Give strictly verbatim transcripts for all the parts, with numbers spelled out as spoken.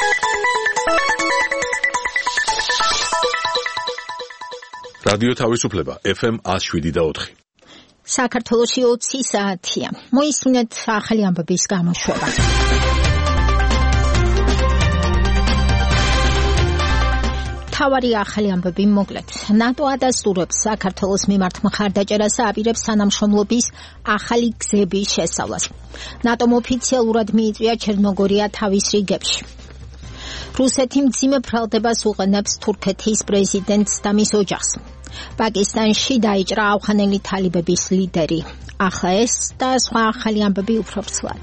რადიო თავისუფლება ეფ ემ one oh seven და four. საქართველოში ოცი საათია. მოისმინეთ ახალი ამბების გამოშვება. თავარი ახალი ამბები მოკლედ. ნატო ადასტურებს საქართველოს მიმართ მხარდაჭერას აპირებს თანამშრომლობის ახალი გზების შესწავლას. ნატომ ოფიციალურად მიიწვია ჩერნოგორია თავის რიგებში. რუსეთი მძიმე ბრალდებას უყენებს თურქეთის პრეზიდენტს და მის ოჯახს. პაკისტანში დაიჭრა ავღანელი თალიბების ლიდერი. ახლა ეს და სხვა ახალი ამბები უფრო ცვლად.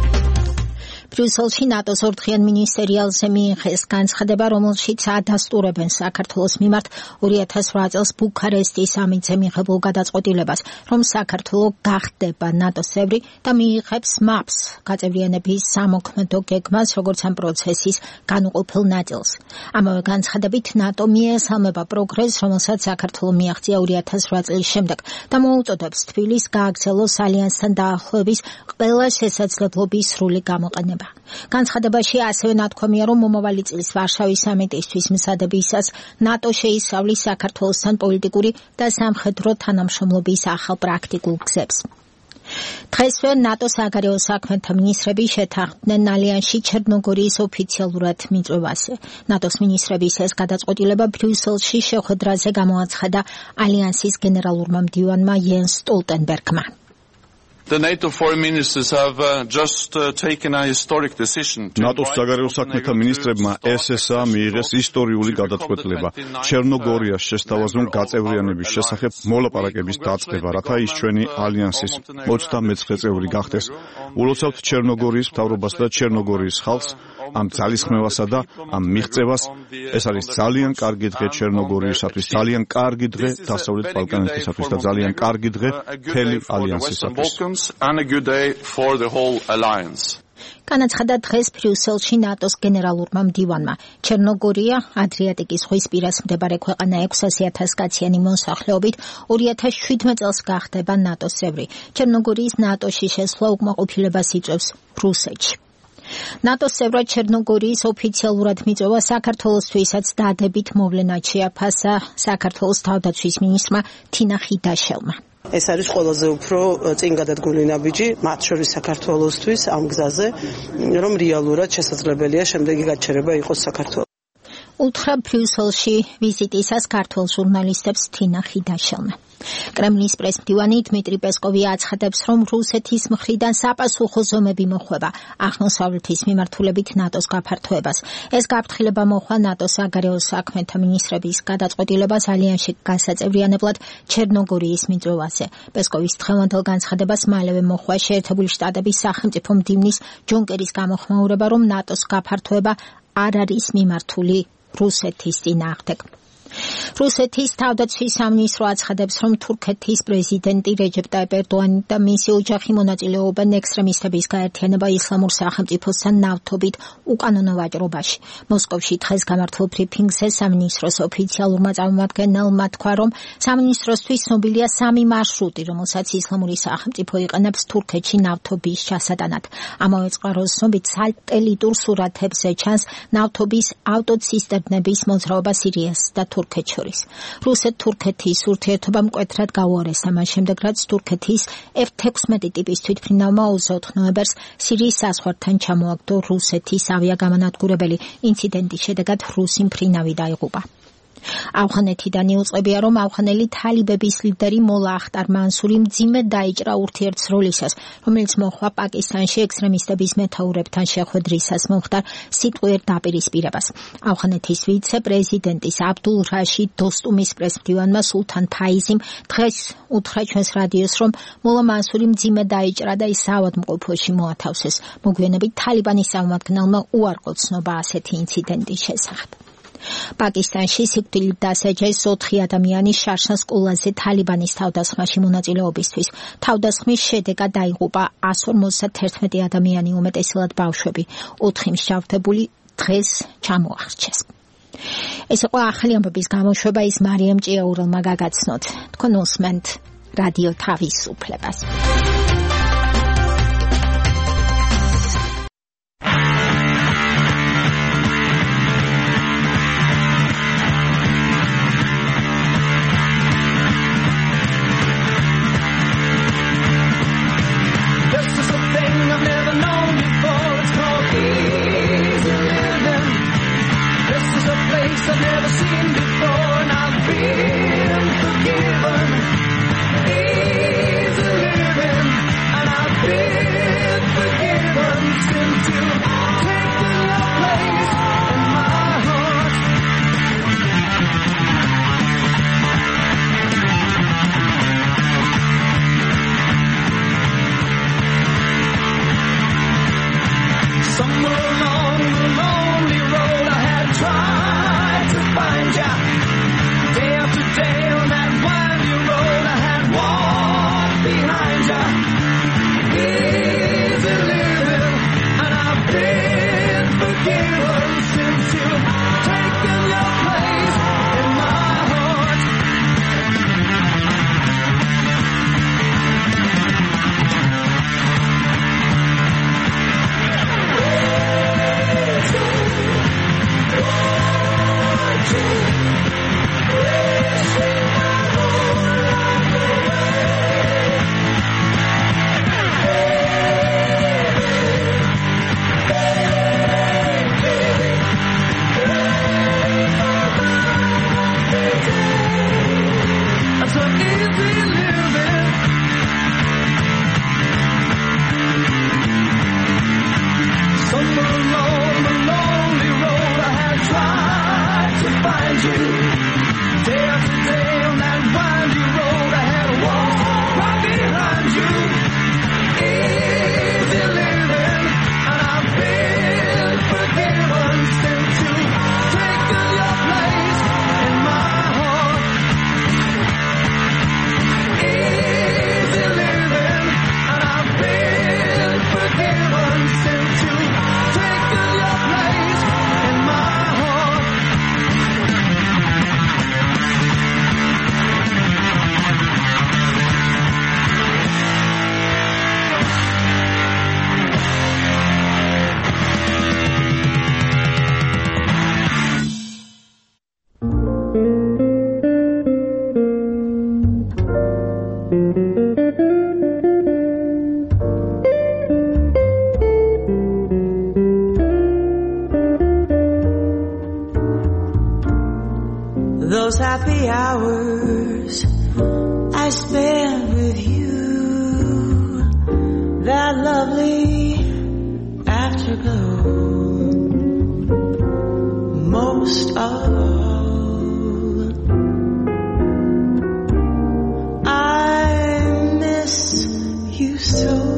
ბრიუსელში ნატოს ორდღიან მინისტერიალზე მიიღეს განცხადება, რომელშიც ადასტურებენ საქართველოს მიმართ two thousand eight წელს ბუქარესტის სამიტზე მიღებულ გადაწყვეტილებას, რომ საქართველო გახდება ნატოს წევრი და მიიღებს მაპს გაწევრიანების სამოქმედო გეგმას, როგორც ამ პროცესის განუყოფელ ნაწილს. ამავე განცხადებით ნატო მიესალმება პროგრესს, რომელსაც საქართველო მიაღწია two thousand eight წლის შემდეგ და მოუწოდებს თბილისს გააგრძელოს ალიანსთან დაახლოების ყველა შესაძლებლობის სრული გამოყენება. განცხადებაში ასევე ნათქვამია, რომ მომავალი წლის ვარშავის სამიტისთვის მზადებისას ნატო შეისწავლის საქართველოსთან პოლიტიკური და სამხედრო თანამშრომლობის ახალ პრაქტიკულ გზებს. დღესვე ნატოს საგარეო საქმეთა მინისტრები შეთანხმდნენ ალიანსში ჩერნოგორიის ოფიციალურად მიწვევაზე. ნატოს მინისტრების ეს გადაწყვეტილება ბრიუსელში შეხვედრაზე გამოაცხადა ალიანსის გენერალურმა მდივანმა იენს სტოლტენბერგმა. The NATO foreign ministers have uh, just uh, taken a historic decision to ნატოს საგარეო საქმეთა მინისტრებმა ეს ეს ა მიიღეს ისტორიული გადაწყვეტილება ჩერნოგორიას შესთავაზონ გაწევრიანების შესახებ მოლაპარაკების დაწყება, რათა ის ჩვენი ალიანსის ოცდამეცხრე წევრი გახდეს. ულოცავთ ჩერნოგორიის მთავრობას და ჩერნოგორიის ხალხს ამ ძალისხმევასა და ამ მიღწევას. ეს არის ძალიან კარგი დღე ჩერნოგორიისათვის, ძალიან კარგი დღე დასავლეთ ბალკანეთისათვის და ძალიან კარგი დღე მთელი ალიანსისათვის. and a good day for the whole alliance. განაცხადა დღეს ბრიუსელში ნატოს გენერალურმა მდივანმა. ჩერნოგორია ადრიატიკის ზღვის პირას მდებარე ქვეყანა six hundred thousand კაციანი მოსახლეობით two thousand seventeen წელს გახდება ნატოს წევრი. ჩერნოგორიის ნატოში შესვლა უკმაყოფილებას იწვევს რუსეთში. ნატოს წევრად ჩერნოგორიის ოფიციალურად მიწვევა საქართველოსთვისაც დადებით მოვლენად შეაფასა საქართველოს თავდაცვის მინისტრმა თინა ხიდაშელმა. ეს არის ყველაზე უფრო წინ გადადგმული ნაბიჯი მათ შორის საქართველოსთვის ამ გზაზე, რომ რეალურად შესაძლებელია შემდეგი გაჩერება იყოს საქართველოს. უთხრა ბრიუსელში ვიზიტისას ქართველ ჟურნალისტებს თინა ხიდაშელმა. კრემლის პრესმდივანი დმიტრი პესკოვი აცხადებს, რომ რუსეთის მხრიდან საპასუხო ზომები მოხვება აღმოსავლეთის მიმართულებით ნატოს გაფართოებას. ეს გაფრთხილება მოხდა ნატოს საგარეო საქმეთა მინისტრების გადაწყვეტილებას ალიანსში გასაწევრიანებლად ჩერნოგორიის მიწვევაზე. პესკოვის დღევანდელ განცხადებას მალევე მოხდა შეერთებული შტატების სახელმწიფო მდივნის ჯონ კერის გამოხმაურება, რომ ნატოს გაფართოება არ არის მიმართული რუსეთის წინააღმდეგ. რუსეთის თავდაცვის სამინისტრო აცხადებს, რომ თურქეთის პრეზიდენტი რეჯეპ ტაიპ ერდოანი და მისი ოჯახი მონაწილეობენ ექსტრემისტების გაერთიანება ისლამურ სახელმწიფოსთან ნავთობით უკანონო ვაჭრობაში. მოსკოვში დღეს გამართულ ბრიფინგზე სამინისტროს ოფიციალურმა წარმომადგენელმა თქვა, რომ სამინისტროსთვის ცნობილია სამი მარშრუტი, რომელსაც ისლამური სახელმწიფო იყენებს თურქეთში ნავთობის ჩასატანად. ამავე წყაროს ცნობით სატელიტურ სურათებზე ჩანს ნავთობის ავტოცისტერნების მოძრაობა სირიას და თურქეთს შორის. რუსეთ-თურქეთის ურთიერთობა მკვეთრად გაუარესდა მას შემდეგ, რაც თურქეთის ეფ sixteen ტიპის თვითმფრინავმა twenty-fourth ნოემბერს სირიის საზღვართან ჩამოაგდო რუსეთის ავიაგამანადგურებელი. ინციდენტის შედეგად რუსი მფრინავი დაიღუპა. ავღანეთიდან იუწყებია, რომ ავღანელი თალიბების ლიდერი მოლა ახტარ მანსური მძიმე დაიჭრა ურთიერთსროლისას, რომელიც მოხდა პაკისტანში ექსტრემისტების მეთაურებთან შეხვედრისას მომხდარ სიტყვიერ დაპირისპირებას. ავღანეთის ვიცე-პრეზიდენტის აბდულ რაშიდ დოსტუმის პრესმდივანმა სულთან ფაიზიმ დღეს უთხრა ჩვენს რადიოს, რომ მოლა მანსური მძიმე დაიჭრა და ის საავადმყოფოში მოათავსეს. მოგვიანებით თალიბანის წარმომადგენელმა უარყო ცნობა ასეთი ინციდენტის შესახებ. პაკისტანში სიკვდილით დასაჯეს ოთხი ადამიანი შარშან სკოლაზე თალიბანის თავდასხმაში მონაწილეობისთვის. თავდასხმის შედეგად დაიღუპა one forty-one ადამიანი, უმეტესად ბავშვები. ოთხი მსჯავრდებული დღეს ჩამოახრჩეს. ეს იყო ახალი ამბების გამოშვება, ის მარიამ ჭიაურელმა გაგაცნოთ. თქვენ უსმენთ რადიო თავისუფლებას. Those happy hours I spent with you, that lovely afterglow, most of all, I miss you so.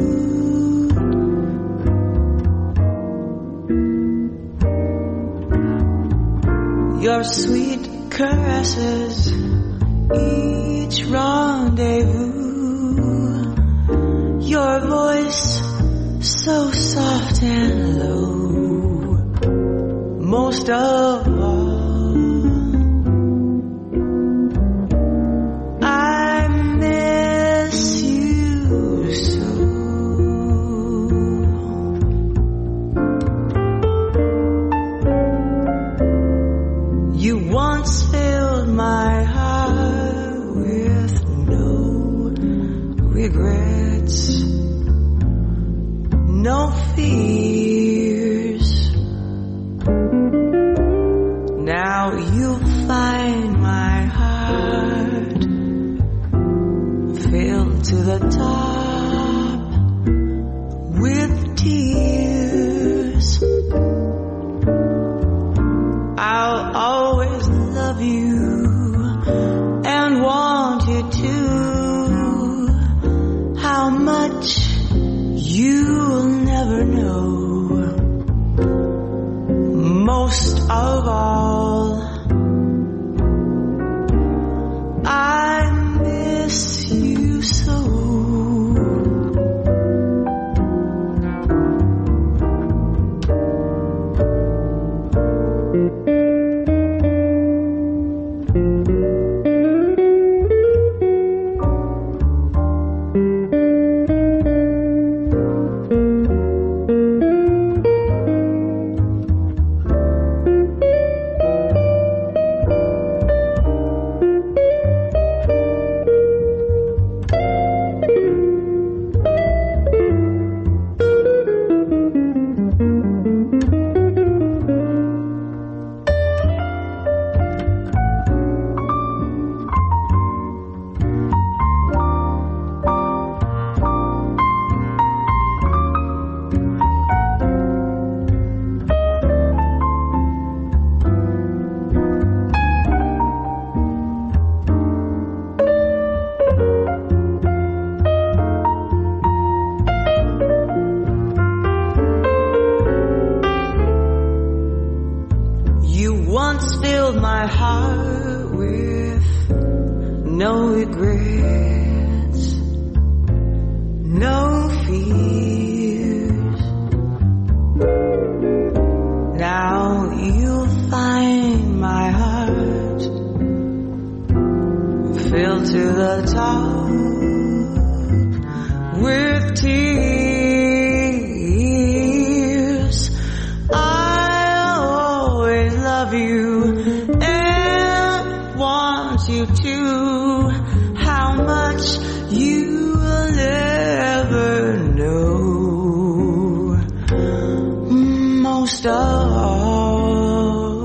Your sweet caresses, each rendezvous, your voice so soft and low, most of all, I miss you so. You once filled my heart with no regrets, no fears. Now you'll find my heart filled to the top with tears. I'll always love you and want you to. How much you'll never know. Most of all, I miss you so. filled my heart with no regrets, no fears. Now you'll find my heart filled to the top with tears. I'll always love you and want you to. How much you will never know. Most of all,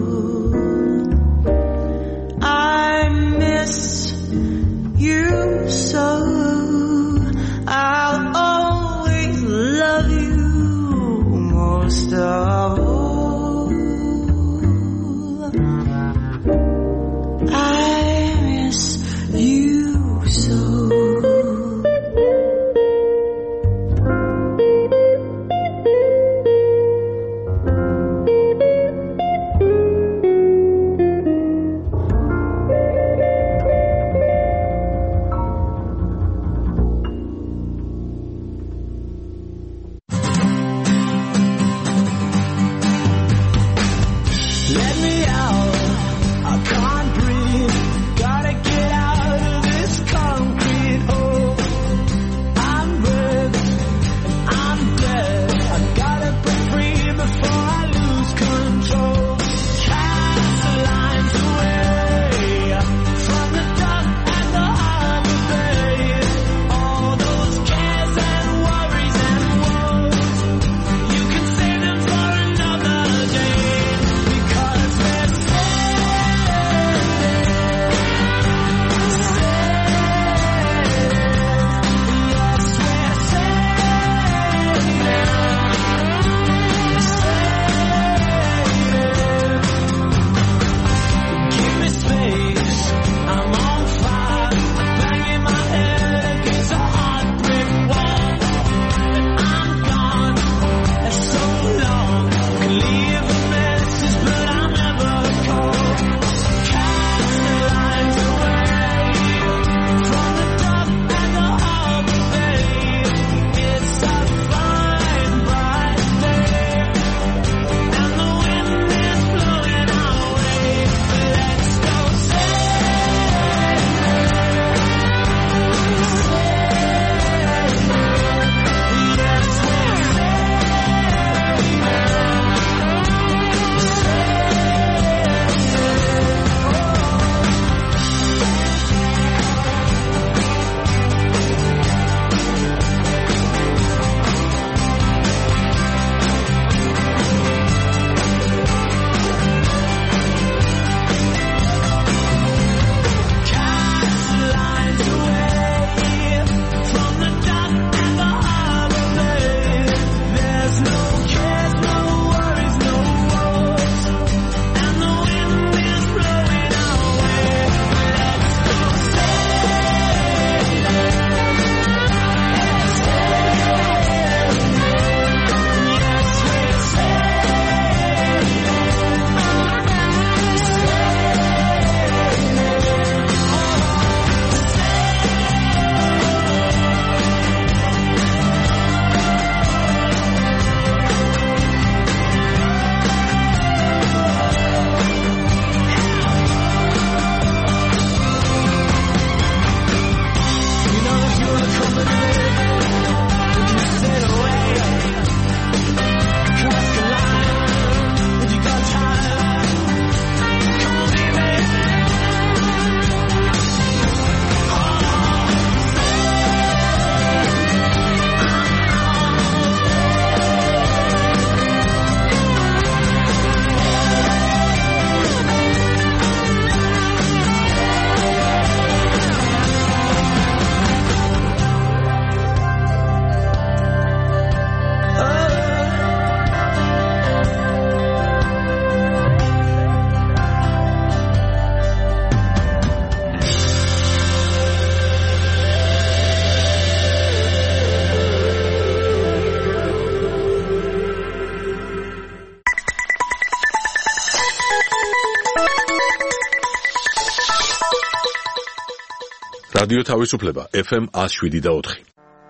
I miss you so. I'll always love you most of all. I miss you so. რადიო თავისუფლება ეფ ემ one oh seven და four.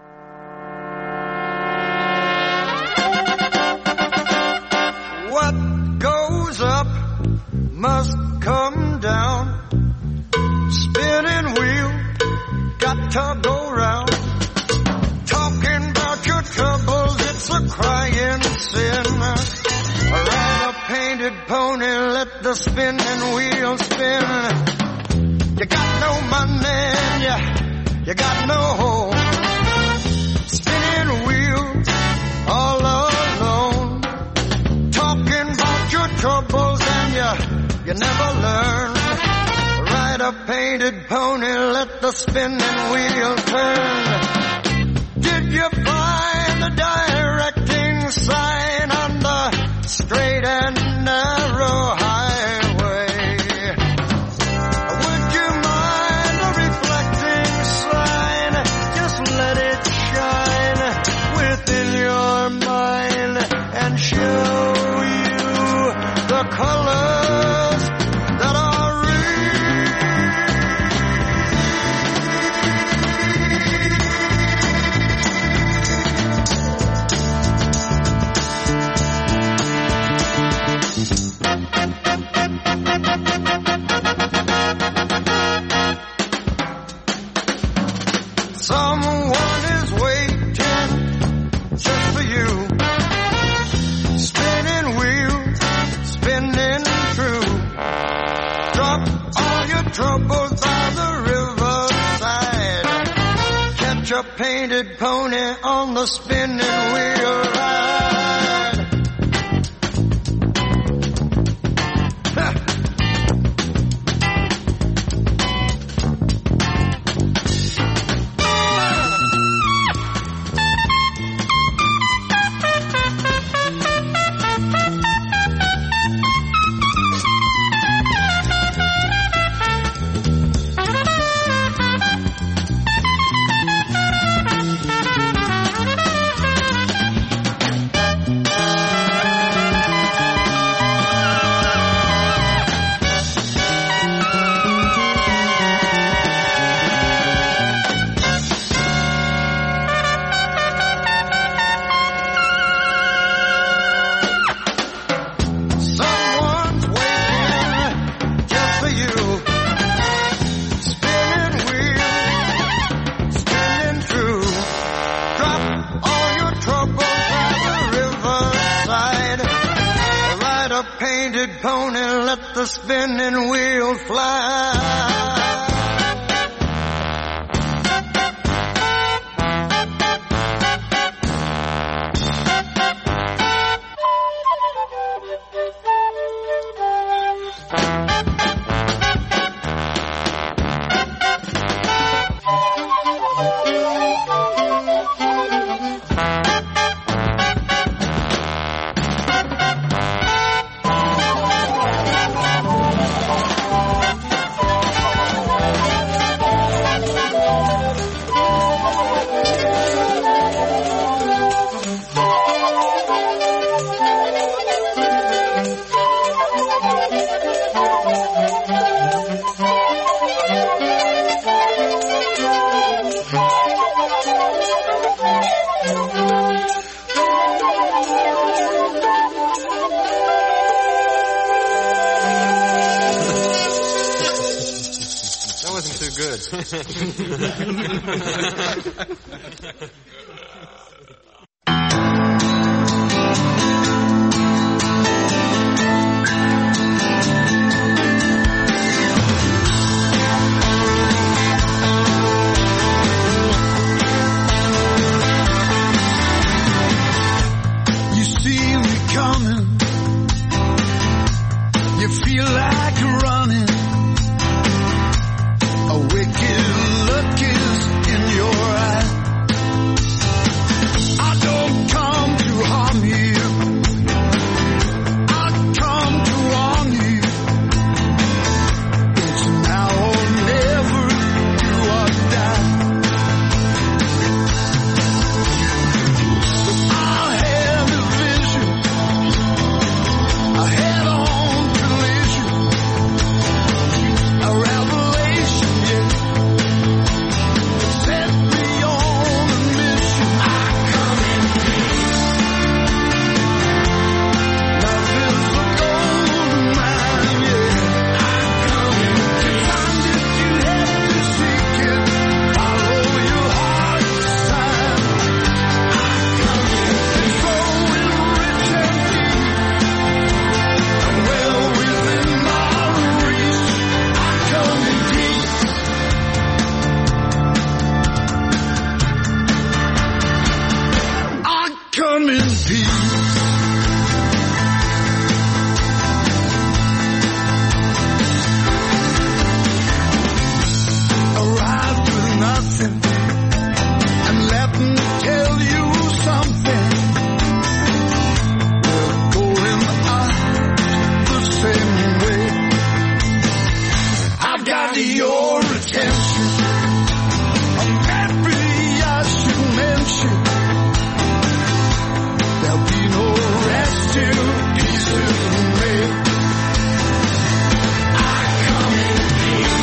What goes up must come down. Spinning wheel got to go round. Talking about your troubles, it's a crying sin. Ride a painted pony, let the spinning wheel spin. You got no money, you, you got no home. Spinning wheel all alone. Talking about your troubles and you, you never learn. Ride a painted pony, let the spinning wheel turn. Did you find the directing sign on the straight and narrow highway? Would you mind a reflecting sign? Just let it shine within your mind and show you the colors that are real. Someone is waiting just for you. Spinning wheel, spinning true. Drop all your troubles by the riverside. Catch a painted pony on the spinning wheel ride. Ha! Someone's waiting just for you. Spinning wheel, spinning true. Drop all your troubles by the riverside. Ride a painted pony, let the spinning wheel fly. That wasn't too good. You see me coming. You feel like running. A wicked look is in your eye. I don't come to harm you. I come to warn you. It's now or never, do or die. I had a vision Arrived with nothing, and let me tell you something. We're going out the same way. I've got your attention. Maybe I should mention there'll be no rest till peace is made. I come in peace.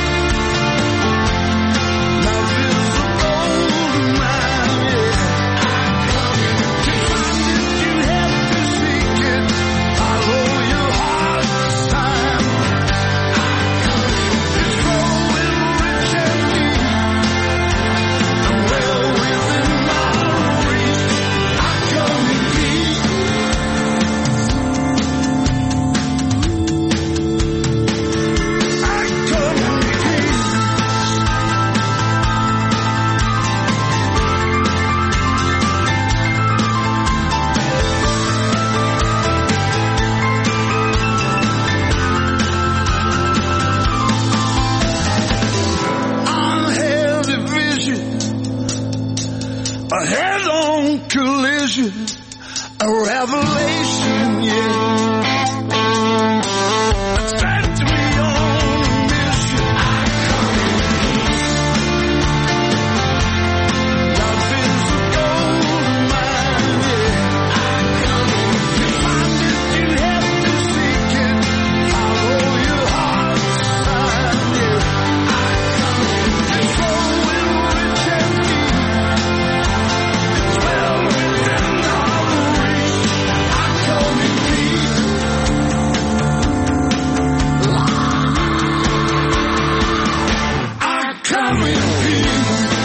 Love is a golden mine, yeah. I come in peace. To find it, you have to seek it. Follow your heart's sign. I come in peace. It's flowing rich and deep, and well within my reach. I come in peace. I come in peace. Unhealthy vision, a head-on collision, a revelation, yeah. Sent me on a mission. I come in peace. Love is a golden mine, yeah. I come in peace. To find it, you have to seek it. Follow your heart's sign, yeah. I come in peace. It's flowing rich and deep. It's well within our reach. I come in peace. I come in peace.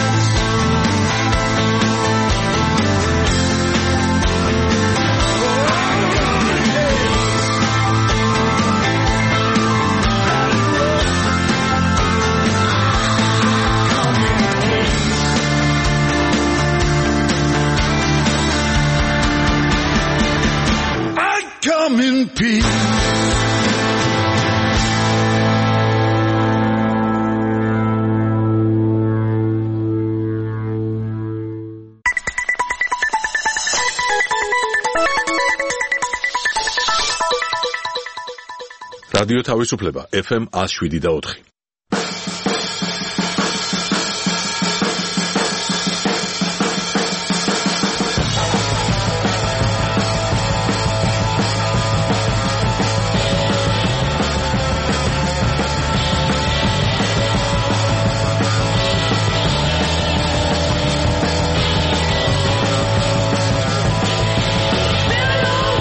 I come in peace. რადიო თავისუფლება ეფ ემ one oh seven და four.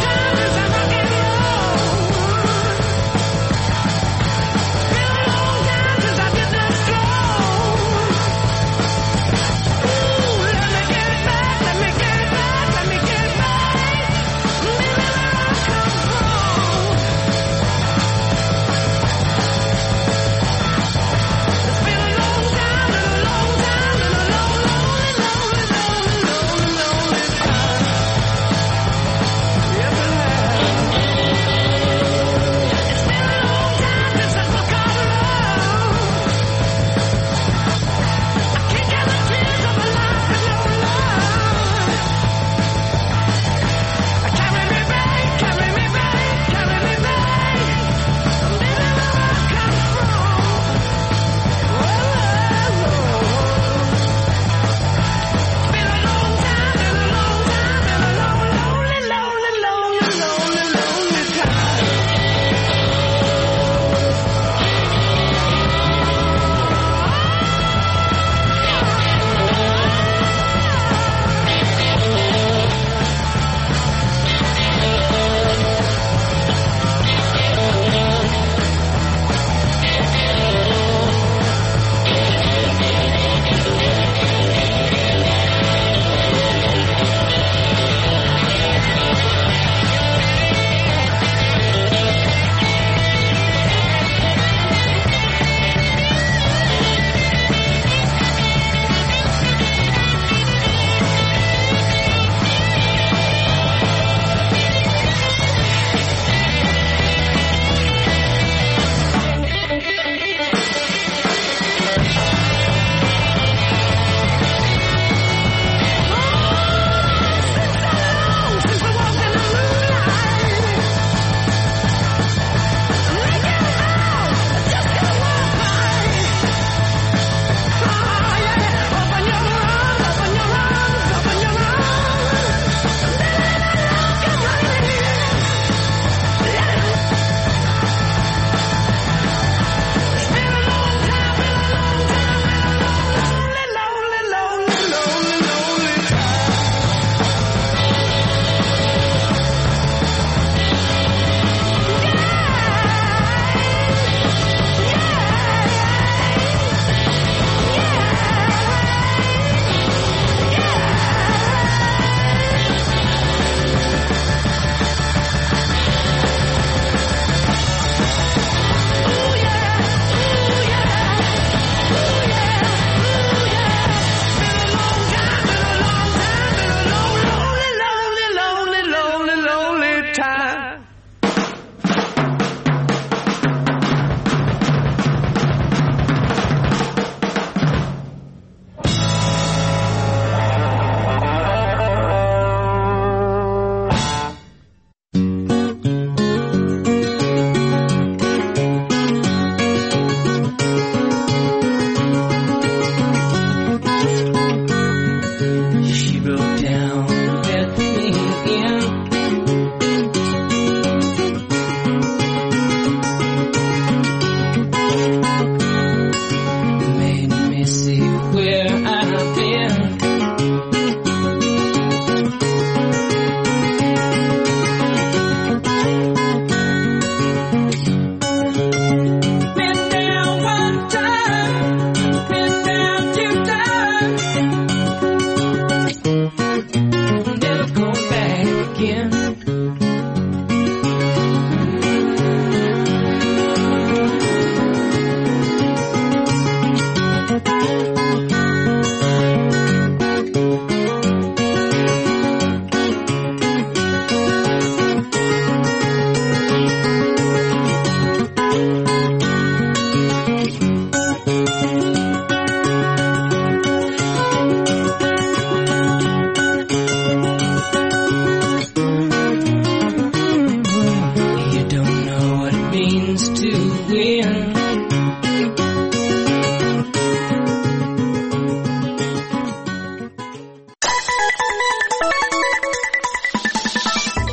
Been a long time since I rock and roll. Been a long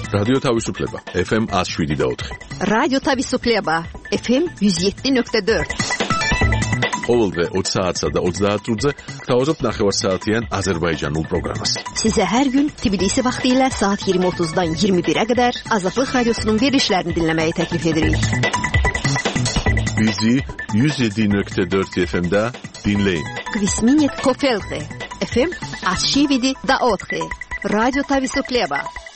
რადიო თავისუფლება ეფ ემ one oh seven point four. რადიო თავისუფლება ეფ ემ one oh seven point four. ყოველდღე ოცი საათსა და ოცდაათ წუთზე გთავაზობთ ნახევარსაათიან აზერბაიჯანულ პროგრამას. Size her gün Tbilisi vaxtilə saat yirmi otuzdan iyirmi birə qədər Azadlıq Radiosunun verilişlərini dinləməyi təklif edirik. Bizi one oh seven point four efe em'də dinləyin. Kvisminit Kofelte efe em one oh seven point four. Radyo Tavisupleba.